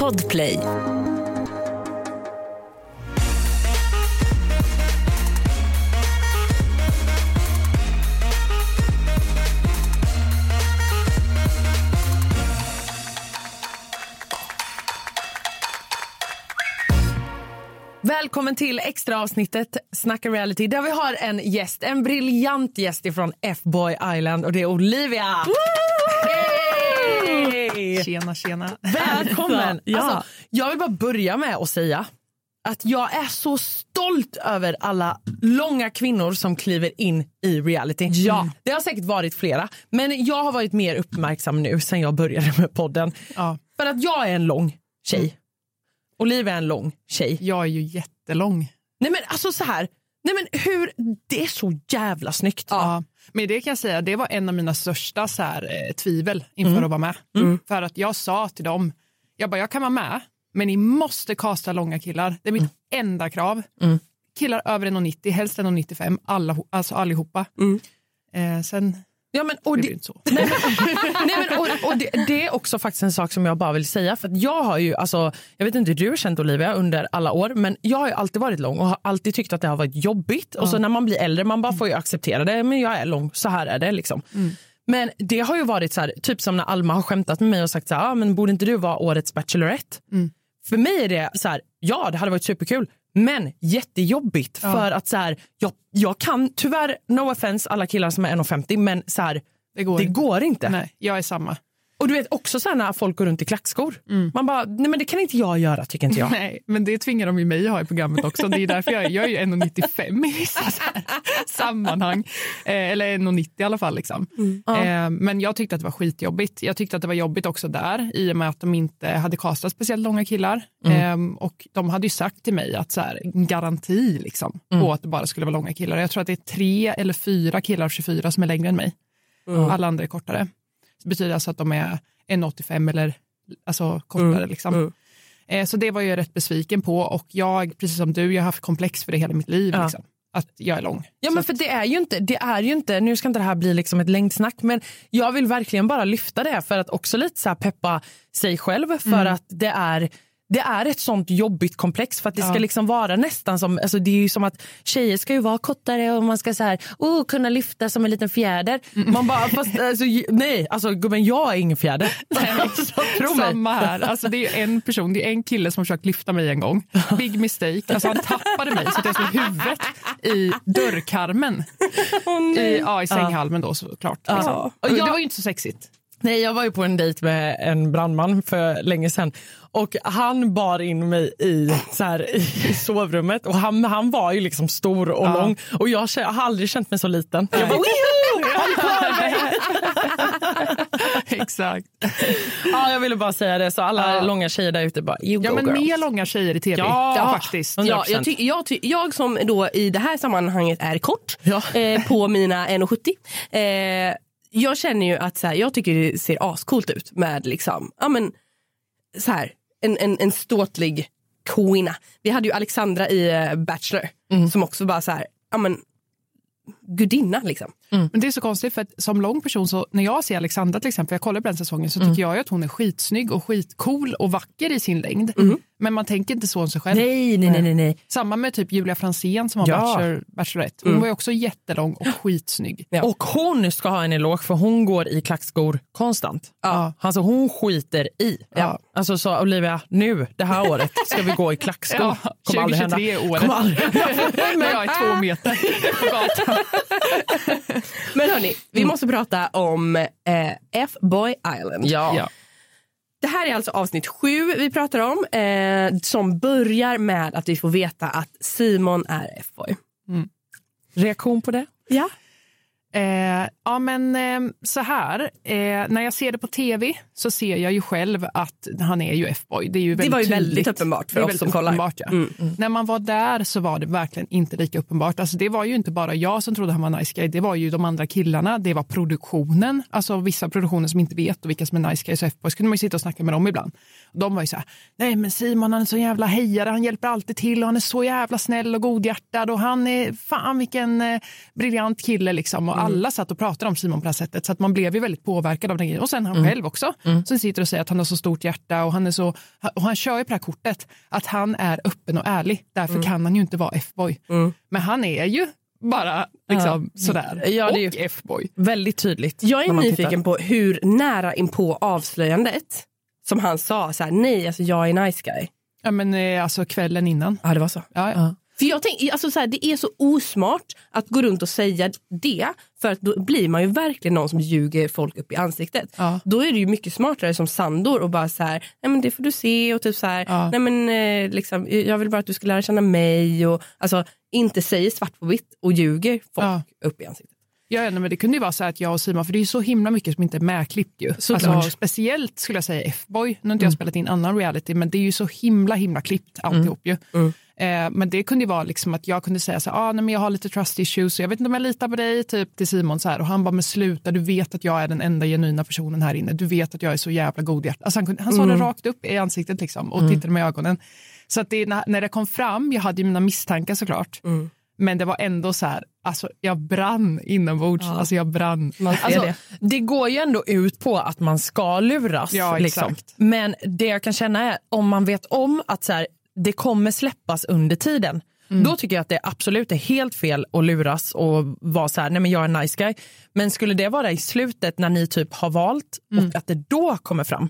Podplay. Välkommen till extra avsnittet Snacka Reality där vi har en gäst, en briljant gäst ifrån F-Boy Island och det är Olivia. Hey! Tjena. Välkommen. Ja. Alltså, jag vill bara börja med att säga att jag är så stolt över alla långa kvinnor som kliver in i reality. Ja, det har säkert varit flera, men jag har varit mer uppmärksam nu sen jag började med podden. Ja. För att jag är en lång tjej. Olivia är en lång tjej. Jag är ju jättelång. Nej men alltså så här. Nej men hur, det är så jävla snyggt. Ja, men det kan jag säga, det var en av mina största så här, tvivel inför att vara med. För att jag sa till dem, jag kan vara med, men ni måste kasta långa killar. Det är mitt enda krav. Killar över 1,90, helst 1,95, alltså allihopa. Sen... Ja, men, och det, det är också faktiskt en sak som jag bara vill säga. För att jag har ju, alltså, jag vet inte hur du har känt Olivia under alla år, men jag har ju alltid varit lång och har alltid tyckt att det har varit jobbigt. Och så när man blir äldre, man bara får ju acceptera det. Men jag är lång, så här är det liksom. Men det har ju varit så här, typ som när Alma har skämtat med mig och sagt så här, men borde inte du vara årets Bachelorette? För mig är det så här, ja det hade varit superkul. Men jättejobbigt för att så här, jag kan tyvärr, no offense alla killar som är 1,50, men så här, det går inte. Nej, jag är samma. Och du vet också så här när folk går runt i klackskor. Man bara, nej men det kan inte jag göra, tycker inte jag. Nej, men det tvingar de ju mig att ha i programmet också. Det är därför jag är ju 1,95 i vissa sammanhang. Eller 1,90 i alla fall liksom. Men jag tyckte att det var skitjobbigt. Jag tyckte att det var jobbigt också där, i och med att de inte hade kastat speciellt långa killar. Och de hade ju sagt till mig att så här, en garanti liksom, på att det bara skulle vara långa killar. Jag tror att det är 3 eller 4 killar av 24 som är längre än mig. Alla andra är kortare. Det betyder alltså att de är 1,85 eller alltså kortare liksom. Så det var jag rätt besviken på, och jag, precis som du, jag har haft komplex för det hela mitt liv liksom. Att jag är lång. Ja, men för det är ju inte, nu ska inte det här bli liksom ett längdsnack, men jag vill verkligen bara lyfta det för att också lite så här peppa sig själv, för att det är ett sånt jobbigt komplex, för att det ska liksom vara nästan som, alltså det är ju som att tjejer ska ju vara kortare och man ska så här, kunna lyfta som en liten fjäder. Man bara, fast alltså, nej, alltså gubben, jag är ingen fjäder. Alltså, samma här, alltså det är en person, det är en kille som försökt lyfta mig en gång. Big mistake, alltså han tappade mig så att jag slog huvudet i dörrkarmen. I sänghalmen då såklart. Liksom. Och det var ju inte så sexigt. Nej, jag var ju på en dejt med en brandman för länge sedan. Och han bar in mig i sovrummet. Och han var ju liksom stor och lång. Och jag har aldrig känt mig så liten. Jag bara, exakt. Ja, jag ville bara säga det. Så alla långa tjejer där ute bara, men girls. Mer långa tjejer i tv. Ja, faktiskt. Ja, jag som då i det här sammanhanget är kort på mina 1,70. Jag känner ju att så här, jag tycker det ser ascoolt ut med liksom, ja men så här, en ståtlig kvinna. Vi hade ju Alexandra i Bachelor som också bara så här, ja men gudinna liksom. Men det är så konstigt, för att som lång person, så när jag ser Alexandra till exempel, jag kollar på den säsongen, så tycker jag att hon är skitsnygg och skitcool och vacker i sin längd. Men man tänker inte så om sig själv. Nej. Samma med typ Julia Fransén som var Bachelorette. Hon var ju också jättelång och skitsnygg. Och hon ska ha en eloge, för hon går i klackskor konstant. Alltså hon skiter i. Alltså så Olivia, nu det här året ska vi gå i klackskor. 2023 året. Men jag är 2 meter på gatan. Men hörni, vi måste prata om F-Boy Island. Ja. Det här är alltså avsnitt 7 vi pratar om, som börjar med att vi får veta att Simon är F-Boy. Reaktion på det? Ja. Ja, men så här, när jag ser det på tv så ser jag ju själv att han är ju F-boy. Det var ju väldigt uppenbart för oss som kollar. Ja. När man var där så var det verkligen inte lika uppenbart. Alltså, det var ju inte bara jag som trodde han var nice guy. Det var ju de andra killarna. Det var produktionen. Alltså vissa produktioner som inte vet och vilka som är nice guys och F-boys. Kunde man ju sitta och snacka med dem ibland. De var ju så här, nej men Simon, han är så jävla hejare. Han hjälper alltid till och han är så jävla snäll och godhjärtad. Och han är, fan vilken briljant kille liksom. Och alla satt och pratade om Simon på det här sättet. Så att man blev ju väldigt påverkad av den grejen. Och sen han själv också. Som sitter och säger att han har så stort hjärta. Och han kör ju på det här kortet. Att han är öppen och ärlig. Därför kan han ju inte vara F-boy. Men han är ju bara liksom sådär. Ja, det är och F-boy. Väldigt tydligt. Jag är nyfiken på hur nära in på avslöjandet som han sa så här, nej, alltså jag är nice guy. Ja, men alltså kvällen innan. Ja, det var så. Ja. För jag tänker, alltså så här, det är så osmart att gå runt och säga det, för att då blir man ju verkligen någon som ljuger folk upp i ansiktet. Ja. Då är det ju mycket smartare som Sandor och bara så här, nej men det får du se och typ så här, nej men liksom, jag vill bara att du ska lära känna mig och alltså inte säger svart på vitt och ljuger folk upp i ansiktet. Ja, men det kunde ju vara så att jag och Simon, för det är ju så himla mycket som inte är medklippt ju. Alltså, speciellt skulle jag säga F-boy, nu har inte jag spelat in annan reality, men det är ju så himla klippt alltihop ju. Men det kunde ju vara liksom att jag kunde säga så här, nej men jag har lite trust issues, så jag vet inte om jag litar på dig, typ till Simon så här, och han bara, men sluta, du vet att jag är den enda genuina personen här inne, du vet att jag är så jävla godhjärtad. Alltså han sa det rakt upp i ansiktet liksom, och tittade med ögonen. Så att det, när det kom fram, jag hade ju mina misstankar såklart. Men det var ändå så här, alltså jag brann inombords. Ja. Alltså jag brann. Alltså, det går ju ändå ut på att man ska luras. Ja, liksom. exakt. Men det jag kan känna är, om man vet om att så här, det kommer släppas under tiden. Då tycker jag att det absolut är helt fel att luras och vara så här, nej men jag är en nice guy. Men skulle det vara i slutet när ni typ har valt och att det då kommer fram,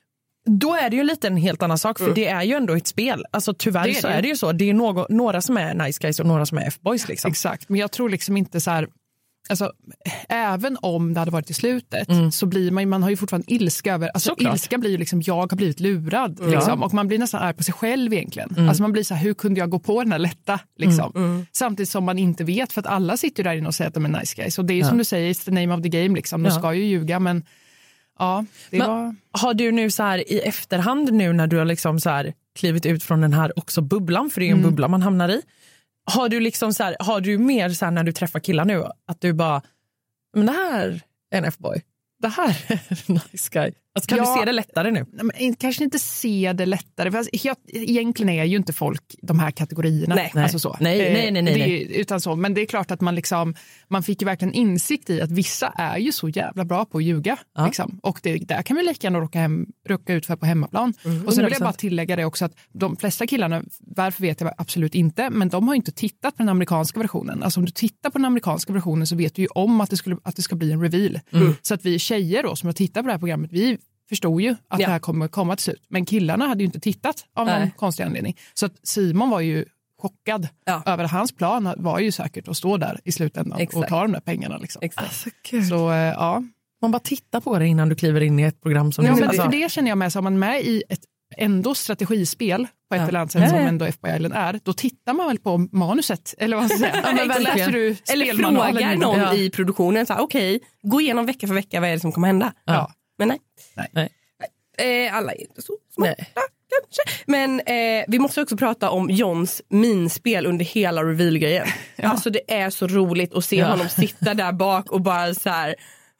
då är det ju lite en helt annan sak, för det är ju ändå ett spel. Alltså tyvärr så är det ju så. Det är några som är nice guys och några som är F-boys liksom. Exakt, men jag tror liksom inte så här, alltså även om det hade varit i slutet så blir man har ju fortfarande ilska över, alltså ilska blir ju liksom, jag har blivit lurad liksom, och man blir nästan arg på sig själv egentligen. Alltså man blir så här, hur kunde jag gå på den här lätta liksom. Samtidigt som man inte vet, för att alla sitter där inne och säger att de är nice guys, och det är ju som du säger, it's the name of the game liksom. De ska ju ljuga, men ja, har du nu så här i efterhand, nu när du har liksom så här klivit ut från den här också bubblan, för det är en bubbla man hamnar i, har du liksom så här, har du mer så här när du träffar killar nu, att du bara, men det här är en F-boy, det här är en nice guy. Alltså, kan du se det lättare nu? Men, kanske inte se det lättare. För alltså, egentligen är ju inte folk de här kategorierna. Nej. Alltså så. Nej. Utan så. Men det är klart att man fick ju verkligen insikt i att vissa är ju så jävla bra på att ljuga. Ja. Liksom. Och där kan vi lika gärna råka ut för på hemmaplan. Och sen vill jag bara tillägga det också, att de flesta killarna, varför vet jag absolut inte, men de har inte tittat på den amerikanska versionen. Alltså om du tittar på den amerikanska versionen så vet du ju om att det ska bli en reveal. Så att vi tjejer då som har tittat på det här programmet, vi förstod ju att det här kommer komma till slut. Men killarna hade ju inte tittat av någon konstig anledning. Så att Simon var ju chockad över att hans plan var ju säkert att stå där i slutändan och ta de där pengarna. Liksom. Alltså, så ja. Man bara tittar på det innan du kliver in i ett program som men för det känner jag med, så är man med i ett ändå strategispel på ett eller annat sätt som ändå FBI Island är, då tittar man väl på manuset, eller vad ska jag säga? Läser du eller frågar någon i produktionen så här, okej, gå igenom vecka för vecka, vad är det som kommer hända? Ja. Men nej. Alla är inte så smarta kanske. Men vi måste också prata om Johns minspel under hela reveal-grejen. Alltså det är så roligt att se honom sitta där bak och bara så här,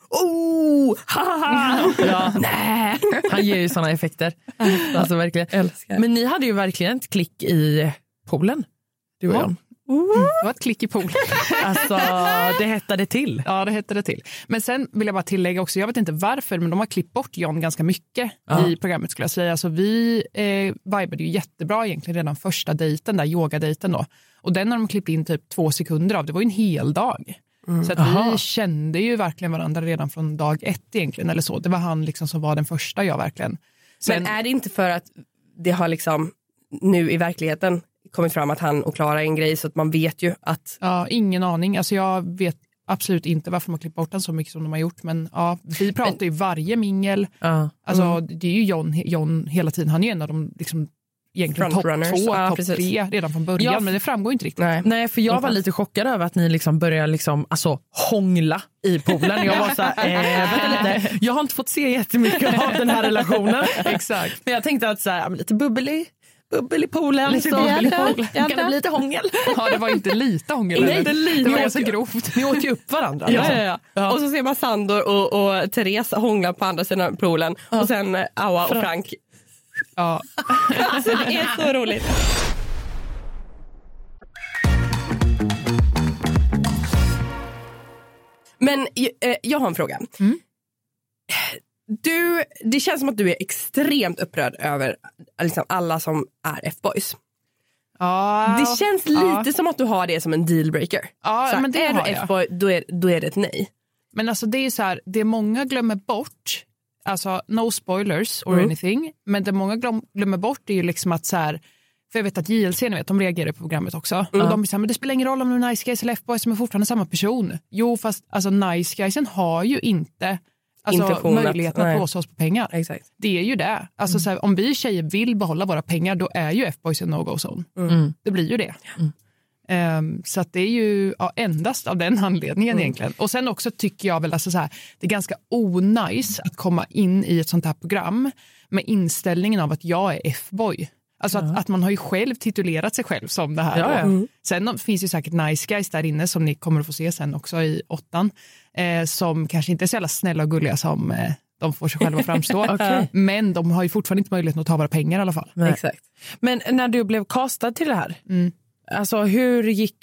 nej. Han ger ju såna effekter. Alltså verkligen. Älskar. Men ni hade ju verkligen ett klick i poolen, du och John. Det var ett klick i poolen. Alltså det hettade till. Ja, det hettade till. Men sen vill jag bara tillägga också, jag vet inte varför, men de har klippt bort John ganska mycket i programmet, skulle jag säga. Alltså vi vibade ju jättebra egentligen redan första dejten, där yogadejten då. Och den har de klippt in typ 2 sekunder av. Det var ju en hel dag. Så att vi kände ju verkligen varandra redan från dag 1 egentligen, eller så. Det var han liksom som var den första, jag verkligen. Men är det inte för att det har liksom nu i verkligheten kommit fram att han och Klara är en grej, så att man vet ju att... Ja, ingen aning. Alltså jag vet absolut inte varför man klippt bort den så mycket som de har gjort. Men ja, vi pratar ju varje mingel. Alltså det är ju John hela tiden. Han är ju en av de liksom egentligen topp 2, topp 3 redan från början, men det framgår inte riktigt. Nej, för jag var lite chockad över att ni liksom började liksom, alltså, hångla i poolen. Jag var så här, lite. Jag har inte fått se jättemycket av den här relationen. Exakt. Men jag tänkte att så här, lite bubbel i poolen. Lite bubbel i poolen. Kan det bli lite hångel? Ja, det var inte lite hångel. Nej, det var så grovt. Ni åt ju upp varandra. Ja. Och så ser man Sandor och Therese hångla på andra sidan poolen. Och sen Aua och Frank. Ja. Alltså det är så roligt. Men jag har en fråga. Det känns som att du är extremt upprörd över liksom, alla som är F-boys. Det känns lite som att du har det som en dealbreaker. Så men det är du F-boy, då är det ett nej. Men alltså det är så här, det många glömmer bort, alltså no spoilers or anything, men det många glömmer bort är ju liksom att så här, för jag vet att JLC, ni vet, de reagerar på programmet också. Och de säger, men det spelar ingen roll om du är nice guys eller F-boys, som är fortfarande samma person. Jo, fast alltså nice guysen har ju inte möjligheten att blåsa oss på pengar. Exakt. Det är ju det. Alltså, så här, om vi tjejer vill behålla våra pengar, då är ju F-boys en no-go-zone. Det blir ju det. Så att det är ju endast av den anledningen egentligen. Och sen också tycker jag väl alltså, så här, det är ganska onajs att komma in i ett sånt här program med inställningen av att jag är F-boy. Alltså att man har ju själv titulerat sig själv som det här. Sen finns ju säkert nice guys där inne som ni kommer att få se sen också i 8, som kanske inte är så jävla snälla och gulliga som de får sig själva framstå. Men de har ju fortfarande inte möjlighet att ta våra pengar i alla fall. Exakt. Men när du blev castad till det här, alltså hur gick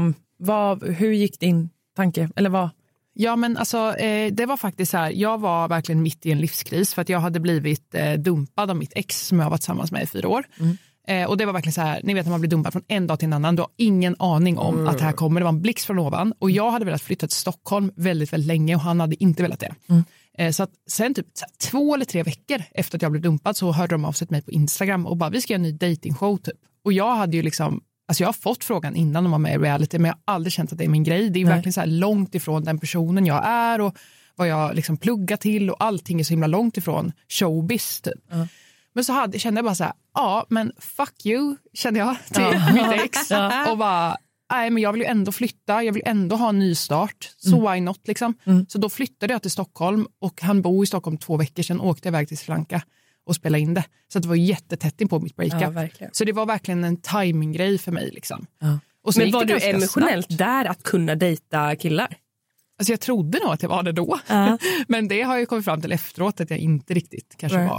din tanke? Eller vad? Ja, men alltså det var faktiskt så här, jag var verkligen mitt i en livskris för att jag hade blivit dumpad av mitt ex som jag har varit tillsammans med i 4 år. Och det var verkligen så här, ni vet när man blir dumpad från en dag till en annan, du har ingen aning om att det här kommer, det var en blixt från ovan. Och jag hade velat flytta till Stockholm väldigt, väldigt länge och han hade inte velat det. Så att sen typ 2 eller 3 veckor efter att jag blev dumpad så hörde de av sig till mig på Instagram och bara, vi ska göra en ny datingshow typ. Och jag hade ju liksom, alltså jag har fått frågan innan de var med i reality, men jag har aldrig känt att det är min grej. Det är verkligen så här långt ifrån den personen jag är och vad jag liksom pluggar till och allting är så himla långt ifrån showbiz typ. Men så kände jag bara så här, men fuck you, kände jag till mitt ex. Och bara, nej men jag vill ju ändå flytta, jag vill ändå ha en ny start. Så why not liksom. Så då flyttade jag till Stockholm och han bor i Stockholm 2 veckor sedan, åkte jag iväg till Sri Lanka och spela in det. Så det var jättetätt in på mitt breakup. Så det var verkligen en timing-grej för mig liksom. Och men var du emotionellt där att kunna dejta killar? Alltså jag trodde nog att jag var det då. Men det har jag kommit fram till efteråt att jag inte riktigt kanske var.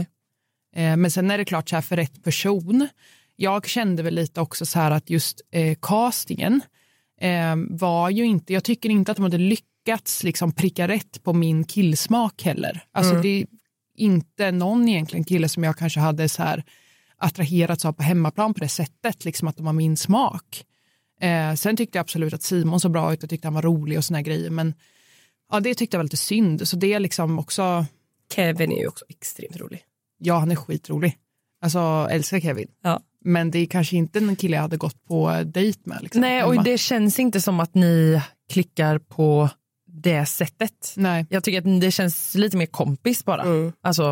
Men sen är det klart så här, för rätt person. Jag kände väl lite också så här att just castingen var ju inte, jag tycker inte att de hade lyckats liksom pricka rätt på min killsmak heller. Alltså det är inte någon egentligen kille som jag kanske hade så här attraherats av på hemmaplan på det sättet, liksom att de var min smak. Sen tyckte jag absolut att Simon så bra ut, jag tyckte han var rolig och såna här grejer, men ja, det tyckte jag var lite synd. Så det är liksom också... Kevin är ju också extremt rolig. Ja, han är skitrolig. Alltså, älskar Kevin. Men det är kanske inte en kille jag hade gått på dejt med. Liksom. Nej, och det känns inte som att ni klickar på det sättet. Nej. Jag tycker att det känns lite mer kompis bara. Alltså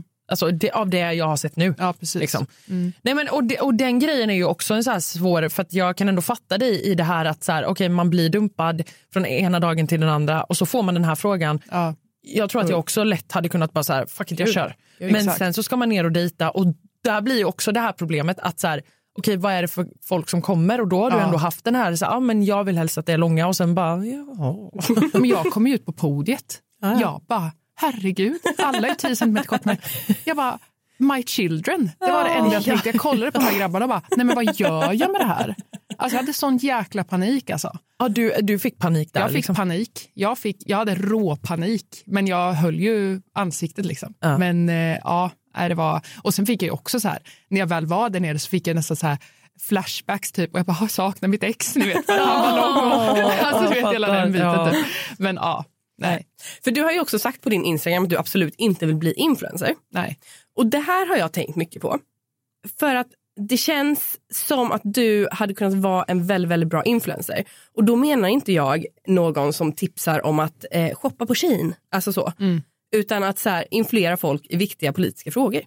av det jag har sett nu. Ja, precis. Liksom. Nej, men, och den grejen är ju också en så här svår, för att jag kan ändå fatta dig i det här att så här, okej, man blir dumpad från ena dagen till den andra och så får man den här frågan. Jag tror att jag också lätt hade kunnat bara så här, fuck it, jag kör. Men sen så ska man ner och dejta och där blir ju också det här problemet att så här, okej, vad är det för folk som kommer? Och då har du ändå haft den här, så, men jag vill helst att det är långa och sen bara, Men jag kom ju ut på podiet. Jag bara, herregud, alla är 10 centimeter kort med. Jag bara, my children. Det var det enda jag tänkte. Jag kollade på de här grabbarna och bara, nej men vad gör jag med det här? Alltså jag hade sån jäkla panik alltså. Ja, du fick panik där. Jag fick liksom panik. Jag hade rå panik. Men jag höll ju ansiktet liksom. Men det var... Och sen fick jag ju också så här, när jag väl var där nere så fick jag nästan så här flashbacks typ. Och jag bara, saknar mitt ex, ni vet. Han var lång och, alltså du vet hela den biten typ. Men nej. För du har ju också sagt på din Instagram att du absolut inte vill bli influencer. Nej. Och det här har jag tänkt mycket på. För att det känns som att du hade kunnat vara en väldigt, väldigt bra influencer. Och då menar inte jag någon som tipsar om att shoppa på Shein. Alltså så. Utan att så här, influera folk i viktiga politiska frågor.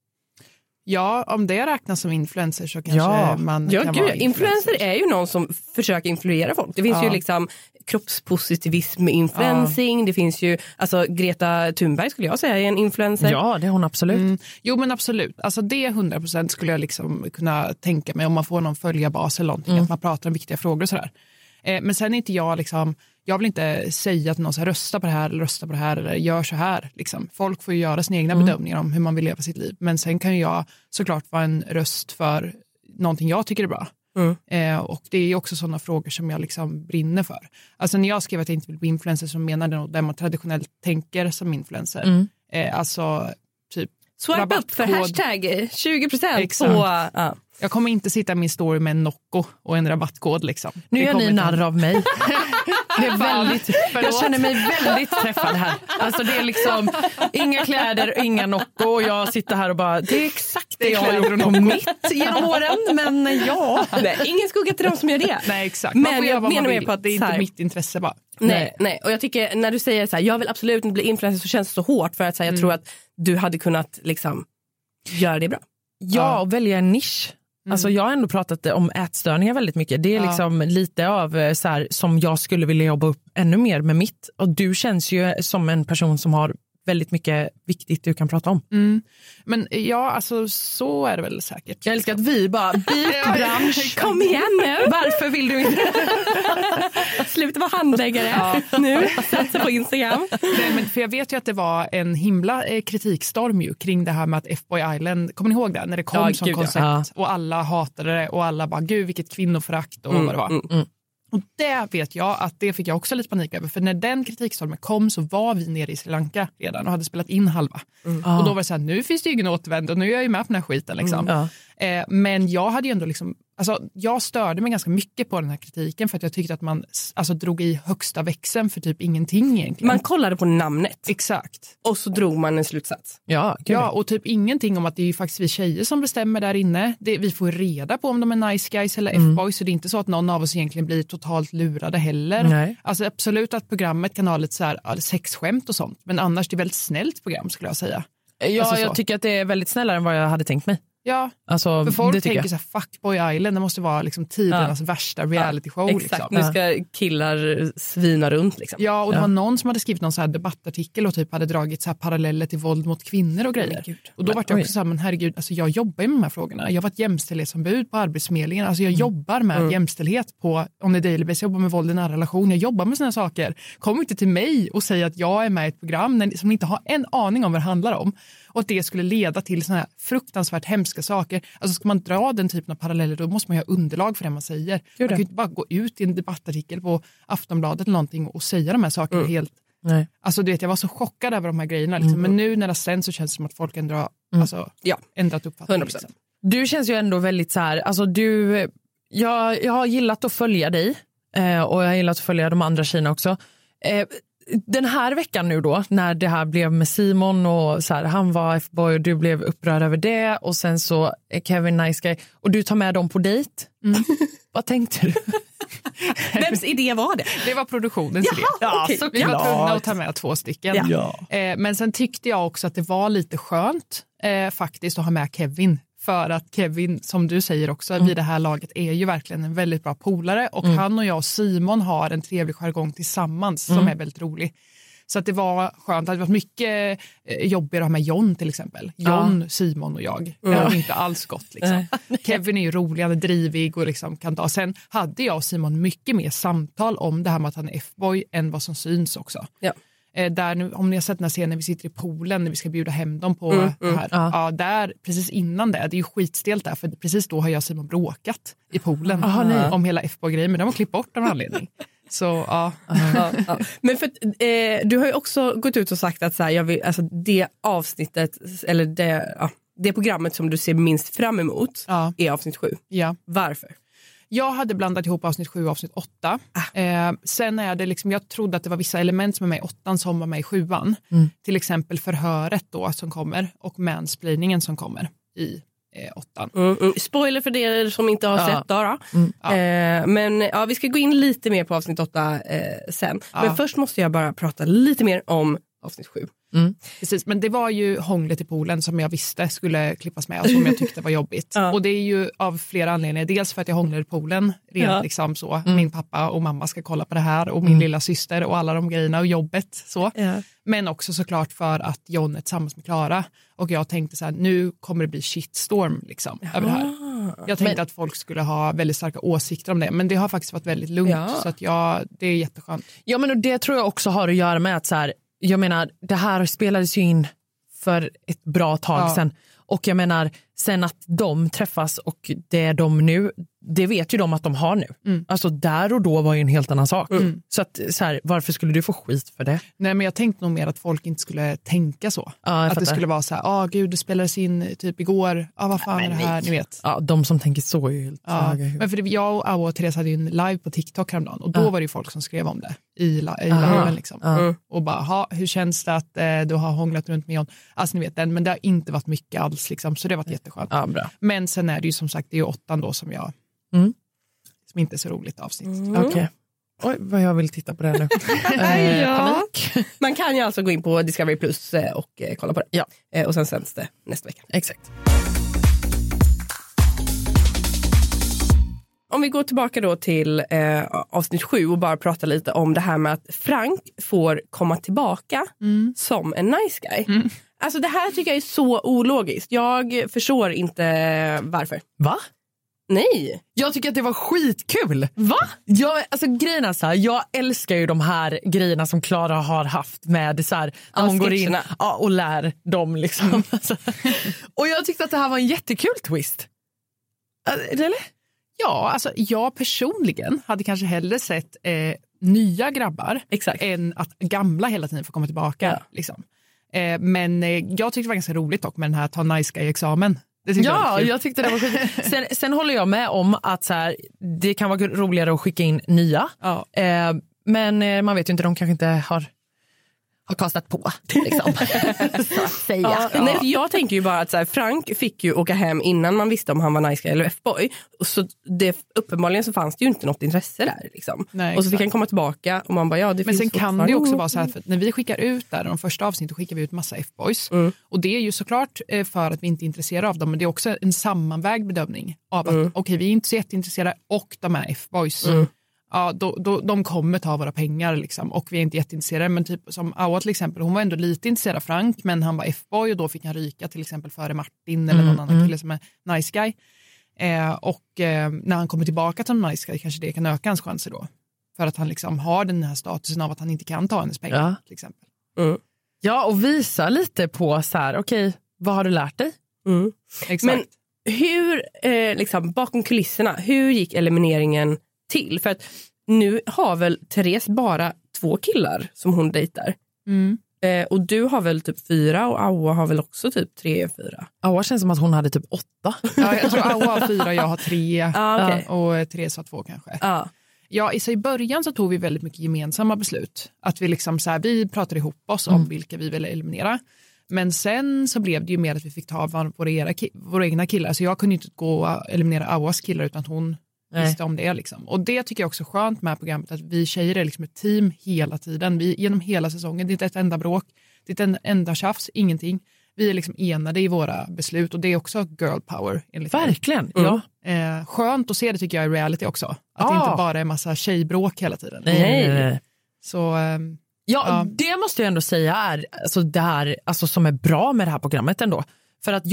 Ja, om det räknas som influencer så kanske man kan vara influencer är ju någon som försöker influera folk. Det finns ju liksom kroppspositivism med influencing. Det finns ju, alltså Greta Thunberg skulle jag säga är en influencer. Ja, det är hon absolut. Jo, men absolut. Alltså det 100% skulle jag liksom kunna tänka mig om man får någon följarbas eller någonting. Att man pratar om viktiga frågor och sådär. Men sen är inte jag liksom, jag vill inte säga att någon ska rösta på det här eller gör så här. Liksom. Folk får ju göra sina egna bedömningar om hur man vill leva sitt liv. Men sen kan ju jag såklart vara en röst för någonting jag tycker är bra. Och det är också sådana frågor som jag liksom brinner för. Alltså när jag skrev att jag inte vill bli influencer, så menade jag där man traditionellt tänker som influencer. Alltså typ swipe up för hashtag 20% på... Jag kommer inte sitta i min story med en Nocco och en rabattkod liksom. Nu är ni narr av mig. Det är väldigt, jag känner mig väldigt träffad här. Alltså det är liksom inga kläder, inga Nocco, och jag sitter här och bara, det är exakt det jag har gjort på mitt genom åren, men ja. Nej, ingen skugga till dem som gör det. Nej, exakt. Men jag menar med på att det är inte mitt intresse bara. Nej, och jag tycker när du säger så här, jag vill absolut inte bli influencer, så känns det så hårt, för att så här, jag tror att du hade kunnat liksom göra det bra. Ja, och välja en nisch. Alltså jag har ändå pratat om ätstörningar väldigt mycket. Det är liksom lite av så här, som jag skulle vilja jobba upp ännu mer med mitt. Och du känns ju som en person som har väldigt mycket viktigt du kan prata om. Men ja, alltså så är det väl säkert. Jag älskar att vi bara byt bransch. Kom igen nu. Varför vill du inte? Sluta vara handläggare. Nu, satsa på Instagram. Nej, men för jag vet ju att det var en himla kritikstorm ju kring det här med att F-Boy Island, kommer ni ihåg det? När det kom som koncept och alla hatade det och alla bara, gud vilket kvinnoförakt och vad det var. Och det vet jag att det fick jag också lite panik över. För när den kritikstormen kom så var vi nere i Sri Lanka redan och hade spelat in halva. Och då var det så här, nu finns det ju ingen återvändo och nu är jag ju med på den här skiten liksom. Men jag hade ju ändå liksom, alltså jag störde mig ganska mycket på den här kritiken, för att jag tyckte att man alltså drog i högsta växeln för typ ingenting egentligen. Man kollade på namnet. Exakt. Och så drog man en slutsats. Ja, och typ ingenting om att det är ju faktiskt vi tjejer som bestämmer där inne. Vi får reda på om de är nice guys eller F-boys, så det är inte så att någon av oss egentligen blir totalt lurade heller. Nej. Alltså absolut att programmet kan ha lite så här sexskämt och sånt, men annars det är väldigt snällt program skulle jag säga. Ja, alltså jag tycker att det är väldigt snällare än vad jag hade tänkt mig. Ja, alltså, för folk det tänker så här, Fuckboy Island, det måste vara liksom tidernas värsta reality show. Exakt, liksom. nu ska killar svina runt liksom. Ja, och det var någon som hade skrivit någon så här debattartikel och typ hade dragit så här paralleller till våld mot kvinnor och grejer. Och då var jag också så här, men herregud, alltså jag jobbar med de här frågorna. Jag var ett jämställdhetsombud på Arbetsförmedlingen. Alltså jag jobbar med jämställdhet på on the daily basis. Jag jobbar med våld i nära relation. Jag jobbar med såna saker. Kom inte till mig och säg att jag är med i ett program som inte har en aning om vad det handlar om. Och att det skulle leda till såna här fruktansvärt hemska saker. Alltså ska man dra den typen av paralleller, då måste man ju ha underlag för det man säger. Man kan ju inte bara gå ut i en debattartikel på Aftonbladet eller någonting och säga de här sakerna helt. Nej. Alltså du vet, jag var så chockad över de här grejerna. Liksom. Men nu när det sen så känns det som att folk ändå alltså, ändrat uppfattning. 100%. Liksom. Du känns ju ändå väldigt så här, alltså jag har gillat att följa dig och jag har gillat att följa de andra tjejerna också. Den här veckan nu då, när det här blev med Simon och så här, han var F-boy och du blev upprörd över det, och sen så är Kevin nice guy och du tar med dem på dejt. Vad tänkte du? Vems idé var det? Det var produktionens idé. Okay. Så vi var tvungna att ta med 2 stycken. Men sen tyckte jag också att det var lite skönt faktiskt att ha med Kevin. För att Kevin, som du säger också, vid det här laget är ju verkligen en väldigt bra polare. Och han och jag och Simon har en trevlig jargong tillsammans som är väldigt rolig. Så att det var skönt. Det hade varit mycket jobbigare att ha med John till exempel. John, Simon och jag. Det har inte alls gått liksom. Kevin är ju rolig, han är drivig och liksom kan ta. Sen hade jag och Simon mycket mer samtal om det här med att han är F-boy än vad som syns också. Ja. Där nu, om ni har sett den här scenen när vi sitter i poolen när vi ska bjuda hem dem på det här. Ja, där precis innan det är ju skitstelt där, för precis då har jag och Simon bråkat i poolen om hela F-boy-grejen, men de har klippt bort av en anledning. Så ja. Men för du har ju också gått ut och sagt att så här, jag vill, alltså det avsnittet eller det programmet som du ser minst fram emot är avsnitt 7. Ja. Varför? Jag hade blandat ihop avsnitt 7 och avsnitt 8. Sen är det liksom, jag trodde att det var vissa element som är med i 8 som var med i 7:an. Till exempel förhöret då som kommer och mansplainingen som kommer i 8. Spoiler för det som inte har sett då. Men vi ska gå in lite mer på avsnitt 8 sen. Men först måste jag bara prata lite mer om avsnitt 7. Precis, men det var ju hånglet i poolen som jag visste skulle klippas med och som jag tyckte var jobbigt. Och det är ju av flera anledningar. Dels för att jag hånglade i poolen rent liksom så. Min pappa och mamma ska kolla på det här och min lilla syster och alla de grejerna och jobbet så. Men också såklart för att John är tillsammans med Klara och jag tänkte så här, nu kommer det bli shitstorm liksom över det här. Jag tänkte att folk skulle ha väldigt starka åsikter om det, men det har faktiskt varit väldigt lugnt så att det är jätteskönt. Ja, men och det tror jag också har att göra med att så här, jag menar, det här spelades ju in för ett bra tag sedan. Och jag menar, sen att de träffas och det är de nu, det vet ju de att de har nu. Alltså där och då var ju en helt annan sak. Så att så här, varför skulle du få skit för det? Nej, men jag tänkte nog mer att folk inte skulle tänka så. Att det skulle vara så här, gud, det spelades in typ igår. Vad fan är det här? Ni vet. Ja, de som tänker så är ju helt men för jag och Awa och Therese hade ju en live på TikTok häromdagen. Och då var det ju folk som skrev om det i liven liksom. Och bara, hur känns det att du har hånglat runt med John? Alltså ni vet den, men det har inte varit mycket alls liksom. Så det har varit jätteskönt. Ja, bra. Men sen är det ju som sagt, det är ju 8 då som jag som inte är så roligt avsnitt. Okej. Oj, vad jag vill titta på det nu. Panik. Man kan ju alltså gå in på Discovery Plus och kolla på det. Ja. Och sen sänds det nästa vecka. Exakt. Om vi går tillbaka då till avsnitt 7 och bara prata lite om det här med att Frank får komma tillbaka som en nice guy. Alltså det här tycker jag är så ologiskt. Jag förstår inte varför. Va? Nej. Jag tycker att det var skitkul. Va? Alltså grejen är så här, jag älskar ju de här grejerna som Klara har haft med så här, när hon går in och lär dem liksom. Alltså. Och jag tyckte att det här var en jättekul twist. Eller? Ja, alltså jag personligen hade kanske hellre sett nya grabbar än att gamla hela tiden får komma tillbaka. Ja. Liksom. Men jag tyckte det var ganska roligt dock med den här ta nice guy-examen. Jag tyckte det var skit. Sen håller jag med om att så här, det kan vara roligare att skicka in nya. Ja. Men man vet ju inte, de kanske inte har kastat på liksom. Så att säga. Nej, jag tänker ju bara att så här, Frank fick ju åka hem innan man visste om han var nice guy eller F-boy. Så uppenbarligen så fanns det ju inte något intresse där liksom. Nej, och så fick han komma tillbaka och man bara det men finns sen kan det ju också vara så här, för när vi skickar ut där de första avsnitten skickar vi ut massa F-boys. Och det är ju såklart för att vi inte är intresserade av dem, men det är också en sammanvägd bedömning av att okej, vi är inte så jätteintresserade och de är F-boys. Ja, de kommer ta våra pengar liksom, och vi är inte jätteintresserade, men typ som Awa till exempel, hon var ändå lite intresserad av Frank, men han var F-boy och då fick han ryka till exempel före Martin eller någon annan kille som är nice guy. När han kommer tillbaka som nice guy kanske det kan öka hans chanser då, för att han liksom har den här statusen av att han inte kan ta hennes pengar till exempel. Ja, och visa lite på så här, okej, vad har du lärt dig? Exakt. Men hur, liksom bakom kulisserna, hur gick elimineringen till? För att nu har väl Therese bara 2 killar som hon dejtar. Och du har väl typ 4 och Awa har väl också typ 3-4. Awa känns som att hon hade typ 8. Ja, jag tror Awa har 4, jag har 3 och Therese har 2 kanske. Ja, i början så tog vi väldigt mycket gemensamma beslut. Att vi liksom så här, vi pratade ihop oss om vilka vi ville eliminera. Men sen så blev det ju mer att vi fick ta våra egna killar. Så jag kunde inte gå och eliminera Awas killar utan hon visste om det liksom. Och det tycker jag också är skönt med programmet, att vi tjejer är liksom ett team hela tiden. Vi, genom hela säsongen, det är inte ett enda bråk, det är inte en enda tjafs, ingenting. Vi är liksom enade i våra beslut och det är också girl power. Verkligen, ja. Skönt att se det tycker jag i reality också. Att det inte bara är massa tjejbråk hela tiden. Nej. Så... det måste jag ändå säga är alltså det här alltså, som är bra med det här programmet ändå. För att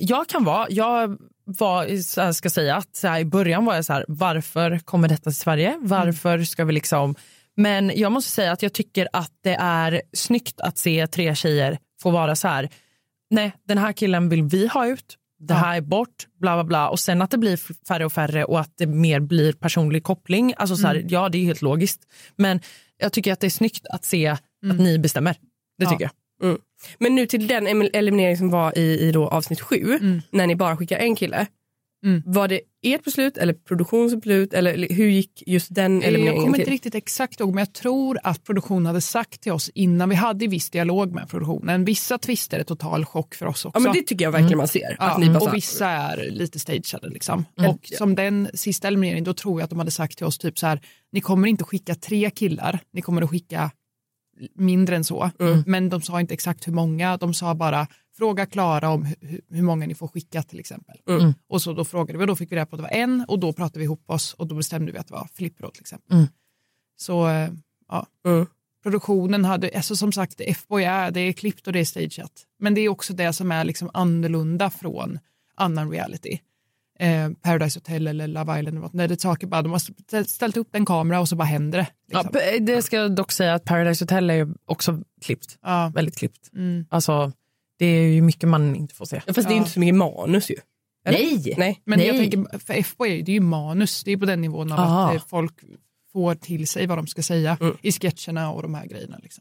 jag ska säga att så här, i början var jag så här, varför kommer detta till Sverige? Varför ska vi liksom... Men jag måste säga att jag tycker att det är snyggt att se 3 tjejer få vara så här, nej, den här killen vill vi ha ut, det här är bort, bla bla bla. Och sen att det blir färre och färre och att det mer blir personlig koppling. Alltså så här, ja, det är helt logiskt. Men jag tycker att det är snyggt att se att ni bestämmer. Det tycker jag. Men nu till den eliminering som var i då avsnitt 7, när ni bara skickar en kille. Var det ert beslut eller produktionsbeslut eller hur gick just den elimineringen till? Jag kommer inte riktigt exakt ihåg, men jag tror att produktionen hade sagt till oss innan vi hade viss dialog med produktionen. Vissa twister är total chock för oss också. Ja, men det tycker jag verkligen man ser. Att ni och vissa är lite stageade liksom. Och som den sista elimineringen, då tror jag att de hade sagt till oss typ så här, ni kommer inte skicka 3 killar, ni kommer att skicka mindre än så. Men de sa inte exakt hur många, de sa bara fråga Klara om hur många ni får skicka till exempel. Och så då frågade vi och då fick vi reda på att det var en och då pratade vi ihop oss och då bestämde vi att det var Filippo till exempel. Så produktionen hade, alltså som sagt, F-boy det är klippt och det är stageat. Men det är också det som är liksom annorlunda från annan reality. Paradise Hotel eller Love Island, när det är saker bara, de har ställt upp en kamera och så bara händer det. Liksom. Ja, det ska jag dock säga att Paradise Hotel är ju också klippt. Väldigt klippt. Alltså, det är ju mycket man inte får se. Ja, fast det är inte så mycket manus ju. Nej. Men jag tänker, för F-boy är det är ju manus. Det är på den nivån av att folk får till sig vad de ska säga i sketcherna och de här grejerna. Liksom.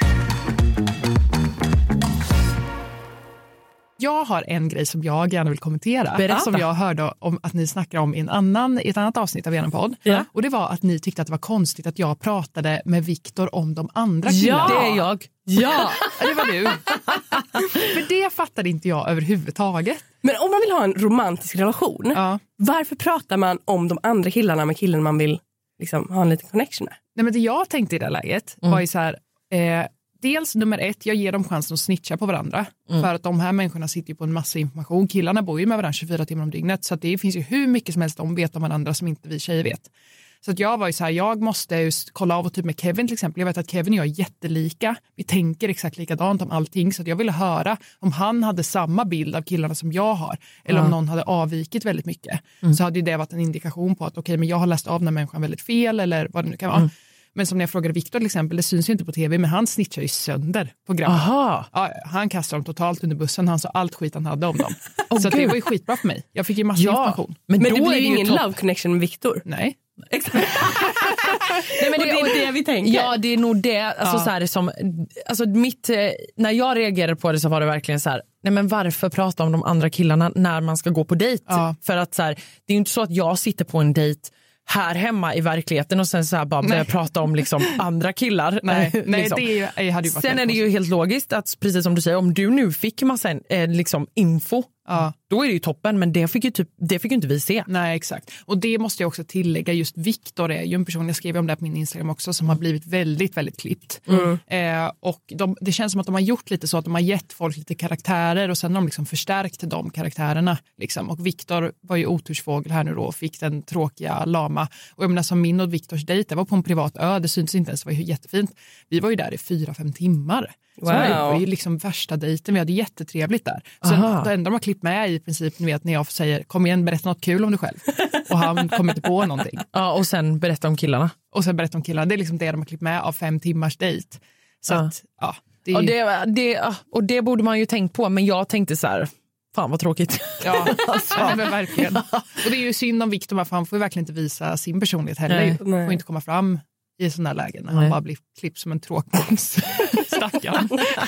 Jag har en grej som jag gärna vill kommentera. Berätta. Som jag hörde om att ni snackar om i ett annat avsnitt av er podd. Ja. Och det var att ni tyckte att det var konstigt att jag pratade med Viktor om de andra killarna. Ja, det är jag. Ja, det var du. För det fattade inte jag överhuvudtaget. Men om man vill ha en romantisk relation, varför pratar man om de andra killarna med killen man vill liksom ha en liten connection med? Nej, men det jag tänkte i det läget var ju så här... dels nummer 1, jag ger dem chansen att snitcha på varandra. För att de här människorna sitter ju på en massa information. Killarna bor ju med varandra 24 timmar om dygnet. Så att det finns ju hur mycket som helst de vet om varandra som inte vi tjejer vet. Så att jag var ju så här, jag måste just kolla av och typ med Kevin till exempel. Jag vet att Kevin och jag är jättelika. Vi tänker exakt likadant om allting. Så att jag ville höra om han hade samma bild av killarna som jag har. Eller om någon hade avvikit väldigt mycket. Så hade ju det varit en indikation på att okej, men jag har läst av den här människan väldigt fel. Eller vad det nu kan vara. Men som när jag frågade Viktor till exempel, det syns ju inte på tv, men han snitchar ju sönder programmet. Ja, han kastar dem totalt under bussen, han sa allt skit han hade om dem. Så att det var ju skitbra för mig. Jag fick ju massa information. Men det blir ju ingen love connection med Viktor. Nej. Exakt. Nej, men det är det vi tänker. Ja, det är nog det. Alltså, så här, som, alltså, när jag reagerade på det så var det verkligen så här, nej men varför prata om de andra killarna när man ska gå på dejt? För att så här, det är ju inte så att jag sitter på en dejt här hemma i verkligen och sen så här bara börja prata om liksom andra killar. Nej, liksom. det hade ju varit. Sen är det ju helt logiskt att precis som du säger, om du nu fick massa liksom info, då är det ju toppen, men det fick ju inte vi se. Nej, exakt. Och det måste jag också tillägga, just Viktor är ju en person, jag skrev om det på min Instagram också, som har blivit väldigt, väldigt klippt. Och det känns som att de har gjort lite så att de har gett folk lite karaktärer och sen har de liksom förstärkt de karaktärerna. Liksom. Och Viktor var ju otursfågel här nu då och fick den tråkiga lama. Och jag menar, som min och Viktors dejt, det var på en privat ö, det syns inte ens, det var ju jättefint. Vi var ju där i 4-5 timmar. Så det var ju liksom värsta dejten, vi hade jättetrevligt där. Sen det enda de har klippt med i princip, ni vet, när jag säger kom igen, berätta något kul om dig själv. Och han kommer inte på någonting. Ja, och sen berätta om killarna. Det är liksom det de har klippt med av 5 timmars dejt. Så att, och det borde man ju tänkt på, men jag tänkte så här, fan vad tråkigt. Ja, alltså, men verkligen. Och det är ju synd om Viktor, för han får ju verkligen inte visa sin personlighet heller. Han får inte komma fram i sådana här lägen när han bara blir klippt som en tråkmåns. Stackarn.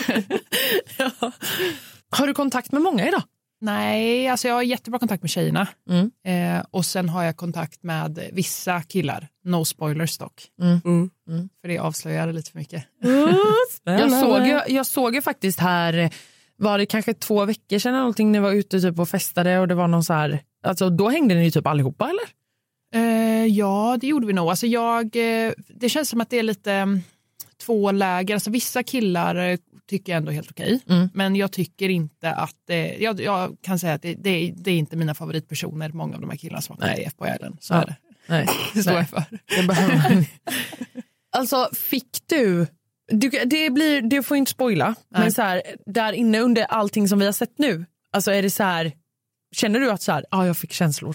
Har du kontakt med många idag? Nej, alltså jag har jättebra kontakt med tjejerna. Och sen har jag kontakt med vissa killar. No spoilers dock. För det avslöjar lite för mycket. Jag såg ju faktiskt här, var det kanske 2 veckor sedan någonting, ni var ute typ och festade och det var någon så här, alltså då hängde ni ju typ allihopa eller? Ja, det gjorde vi nog. Alltså det känns som att det är lite 2 läger. Alltså vissa killar tycker jag ändå är helt okej. Men jag tycker inte att jag kan säga att det är inte mina favoritpersoner, många av de här killarna som har varit i F-boy Island. Så är det. Nej. Det står jag för. Det behöver man. Alltså fick du får inte spoila, men så här, där inne under allting som vi har sett nu, alltså är det så här, känner du att så här, jag fick känslor?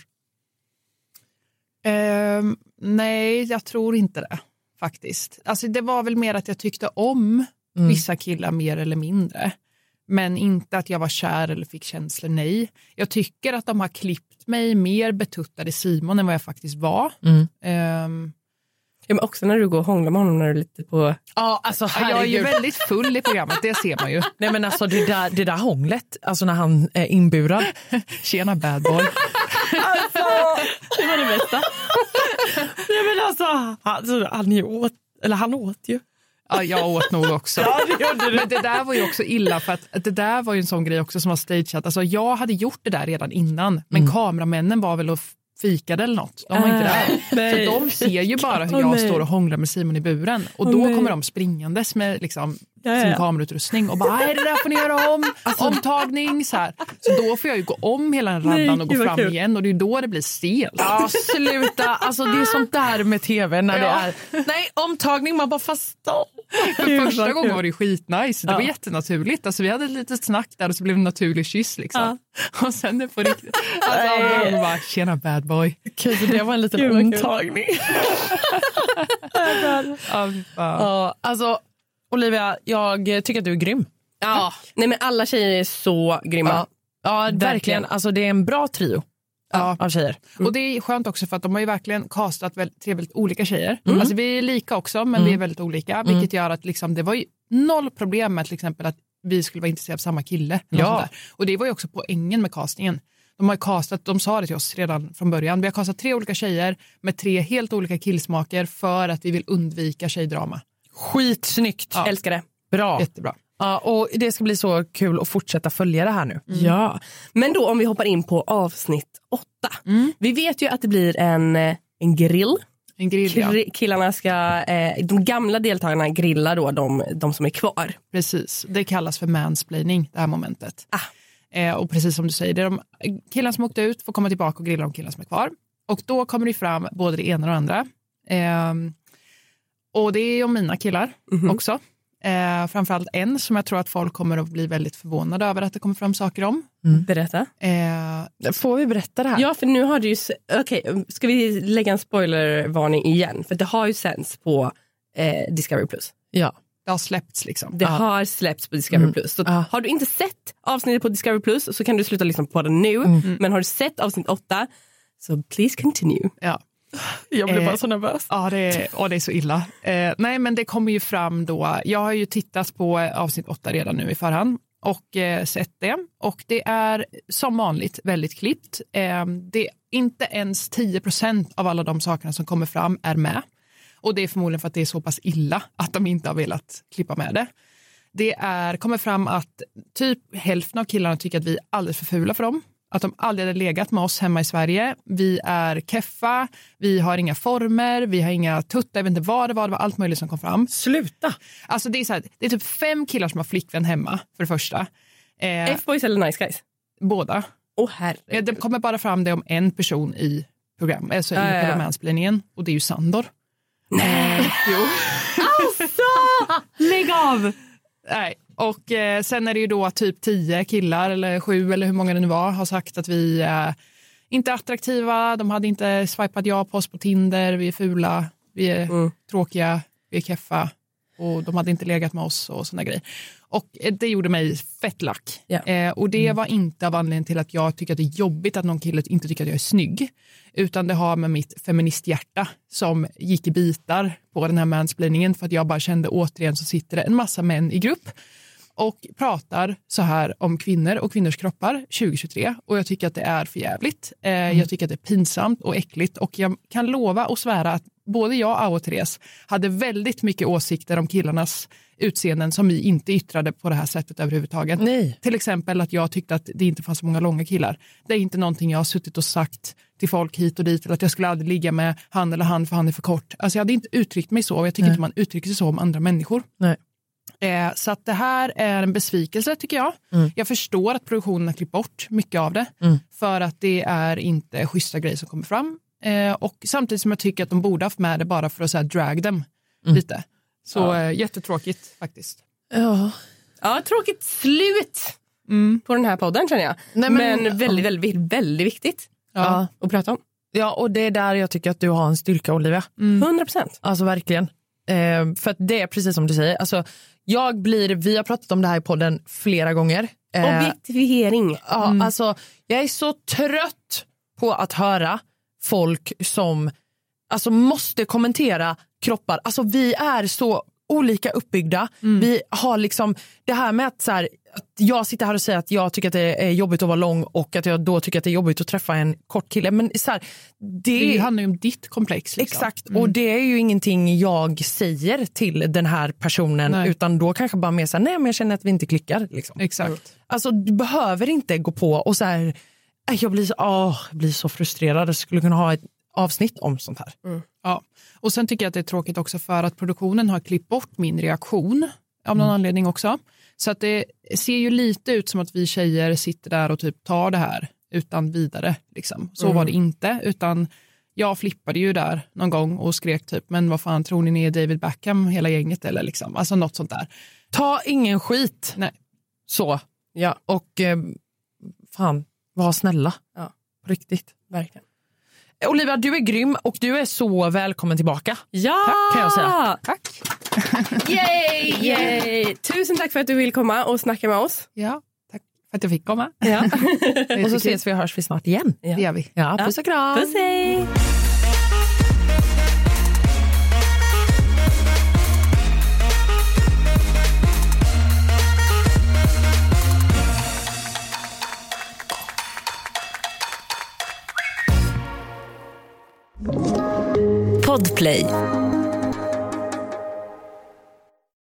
Nej, jag tror inte det faktiskt. Alltså det var väl mer att jag tyckte om vissa killar mer eller mindre. Men inte att jag var kär eller fick känslor, nej. Jag tycker att de har klippt mig mer betuttad i Simon än vad jag faktiskt var. Ja, men också när du går och hånglar med honom när du är lite på... Ja, alltså herregud. Jag är ju väldigt full i programmet, det ser man ju. Nej men alltså det där hånglet, alltså när han är inburad. Tjena bad boy. Alltså, det var det bästa. Nej men alltså, han åt ju. Ja, jag åt nog också. Ja, det gjorde du. Men det där var ju också illa, för att det där var ju en sån grej också som var stageat. Alltså jag hade gjort det där redan innan, men kameramännen var väl och fikade eller något. De var inte där. Så de ser ju bara hur jag står och hånglar med Simon i buren. Och då kommer de springandes med liksom sin kamerautrustning och bara, det där får ni göra om. Omtagning, så här. Så då får jag ju gå om hela den raddan och gå fram igen. Och det är då det blir stelt. Ja, sluta. Alltså det är sånt där med tv när det är, nej, omtagning, man bara fast För första gången var det ju skitnice. Det var jättenaturligt. Alltså vi hade ett litet snack där och så blev det en naturlig kyss liksom. Och sen det på riktigt. Alltså bara, tjena bad boy. Okej, så det var en liten omtagning. Alltså Olivia, jag tycker att du är grym. Ja, nej men alla tjejer är så grymma. Ja, verkligen. Alltså, det är en bra trio av tjejer. Och det är skönt också för att de har ju verkligen castat tre väldigt olika tjejer. Alltså vi är lika också, men vi är väldigt olika. Vilket gör att liksom, det var ju noll problem med till exempel att vi skulle vara intresserade av samma kille. Och det var ju också poängen med castingen. De har ju castat, de sa det till oss redan från början. Vi har castat 3 olika tjejer med 3 helt olika killsmaker för att vi vill undvika tjejdrama. Skitsnyggt. Ja. Älskar det. Bra. Jättebra. Ja, och det ska bli så kul att fortsätta följa det här nu. Ja, men då om vi hoppar in på avsnitt 8. Vi vet ju att det blir en grill. En grill, ja. Killarna ska, de gamla deltagarna grillar då de som är kvar. Precis, det kallas för mansplaining, det här momentet. Och precis som du säger, det är de killarna som åkte ut får komma tillbaka och grilla de killarna som är kvar. Och då kommer det fram både det ena och det andra. Och det är om mina killar också. Framförallt en som jag tror att folk kommer att bli väldigt förvånade över att det kommer fram saker om. Berätta. Får vi berätta det här? Ja, för nu har det ju... Okej, ska vi lägga en spoilervarning igen? För det har ju sänds på Discovery+. Ja. Det har släppts liksom. Det har släppts på Discovery+. Så har du inte sett avsnittet på Discovery+, så kan du sluta lyssna på den nu. Men har du sett avsnitt 8, så please continue. Ja. Jag blir bara så nervös. Ja, det är så illa. Nej, men det kommer ju fram då. Jag har ju tittat på avsnitt 8 redan nu i förhand och sett det. Och det är som vanligt väldigt klippt. Det är inte ens 10% av alla de sakerna som kommer fram är med. Och det är förmodligen för att det är så pass illa att de inte har velat klippa med det. Det kommer fram att typ hälften av killarna tycker att vi är alldeles för fula för dem. Att de aldrig hade legat med oss hemma i Sverige. Vi är keffa, vi har inga former, vi har inga tuttar, jag vet inte vad det var allt möjligt som kom fram. Sluta! Alltså det är så här, det är typ 5 killar som har flickvän hemma, för det första. F-boys eller nice guys? Båda. Herregud. Det kommer bara fram det om en person i program, alltså i mansplainingen, och det är ju Sandor. Jo. Alltså! Lägg av! Nej. Och sen är det ju då typ 10 killar eller 7 eller hur många det nu var har sagt att vi är inte attraktiva, de hade inte swipat ja på oss på Tinder, vi är fula, vi är tråkiga, vi är keffa och de hade inte legat med oss och såna grejer. Och det gjorde mig fett lack. Och det var inte av anledning till att jag tycker att det är jobbigt att någon kille inte tycker att jag är snygg, utan det har med mitt feministhjärta som gick i bitar på den här mansplainingen, för att jag bara kände återigen så sitter det en massa män i grupp och pratar så här om kvinnor och kvinnors kroppar 2023. Och jag tycker att det är för jävligt. Jag tycker att det är pinsamt och äckligt. Och jag kan lova och svära att både jag och Therese hade väldigt mycket åsikter om killarnas utseenden som vi inte yttrade på det här sättet överhuvudtaget. Nej. Till exempel att jag tyckte att det inte fanns så många långa killar. Det är inte någonting jag har suttit och sagt till folk hit och dit. Eller att jag skulle aldrig ligga med han eller han för han är för kort. Alltså jag hade inte uttryckt mig så. Och jag tycker inte man uttrycker sig så om andra människor. Nej. Så att det här är en besvikelse tycker jag. Jag förstår att produktionen har klippt bort mycket av det. För att det är inte schyssta grejer som kommer fram. Och samtidigt som jag tycker att de borde haft med det bara för att så här, drag dem lite. Så jättetråkigt faktiskt. Ja, tråkigt slut på den här podden känner jag. Nej, men väldigt, väldigt, väldigt viktigt att prata om. Ja, och det är där jag tycker att du har en styrka, Olivia. 100%. Alltså verkligen. För att det är precis som du säger. Alltså, vi har pratat om det här i podden flera gånger. Objektifiering. Ja, alltså, jag är så trött på att höra folk som alltså, måste kommentera kroppar. Alltså, vi är så olika uppbyggda. Vi har liksom det här med att, så här, att jag sitter här och säger att jag tycker att det är jobbigt att vara lång och att jag då tycker att det är jobbigt att träffa en kort kille. Men så här, det handlar ju om ditt komplex. Liksom. Exakt, och det är ju ingenting jag säger till den här personen. Nej. Utan då kanske bara mer så här, nej men jag känner att vi inte klickar. Liksom. Exakt. Alltså du behöver inte gå på och så här, jag blir så frustrerad. Jag skulle kunna ha ett avsnitt om sånt här. Ja, och sen tycker jag att det är tråkigt också för att produktionen har klippt bort min reaktion av någon anledning också. Så att det ser ju lite ut som att vi tjejer sitter där och typ tar det här utan vidare. Liksom. Så var det inte, utan jag flippade ju där någon gång och skrek typ, men vad fan tror ni är David Beckham hela gänget eller liksom, alltså något sånt där. Ta ingen skit. Nej. Så. Ja. Och fan, var snälla. Ja. På riktigt. Verkligen. Olivia, du är grym och du är så välkommen tillbaka. Ja! Tack, kan jag säga. Tack. Yay! Tusen tack för att du vill komma och snacka med oss. Ja, tack för att jag fick komma. Ja. Och så ses vi och hörs vi snart igen. Det gör vi. Ja, puss och kram. Puss, hej. Podplay.